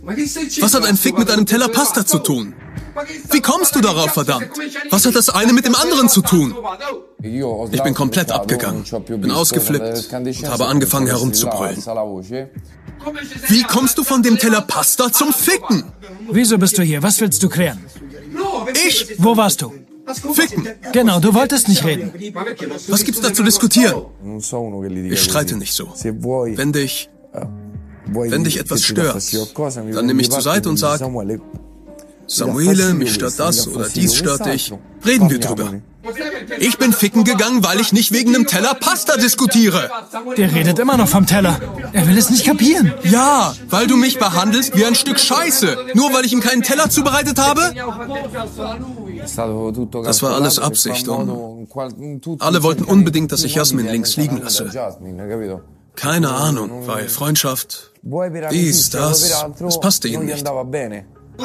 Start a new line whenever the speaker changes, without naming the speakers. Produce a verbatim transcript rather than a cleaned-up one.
Was hat ein Fick mit einem Teller Pasta zu tun? Wie kommst du darauf, verdammt? Was hat das eine mit dem anderen zu tun? Ich bin komplett abgegangen, bin ausgeflippt und habe angefangen herumzubrüllen. Wie kommst du von dem Teller Pasta zum Ficken?
Wieso bist du hier? Was willst du klären?
Ich?
Wo warst du?
Ficken.
Genau, du wolltest nicht reden.
Was gibt's da zu diskutieren? Ich streite nicht so. Wenn dich, wenn dich etwas stört, dann nimm mich zur Seite und sag, Samuele, mich stört das oder dies stört dich. Reden wir drüber. Ich bin ficken gegangen, weil ich nicht wegen einem Teller Pasta diskutiere.
Der redet immer noch vom Teller. Er will es nicht kapieren.
Ja, weil du mich behandelst wie ein Stück Scheiße. Nur weil ich ihm keinen Teller zubereitet habe? Das war alles Absicht und alle wollten unbedingt, dass ich Jasmin links liegen lasse. Keine Ahnung, weil Freundschaft, dies, das, es passte ihnen nicht.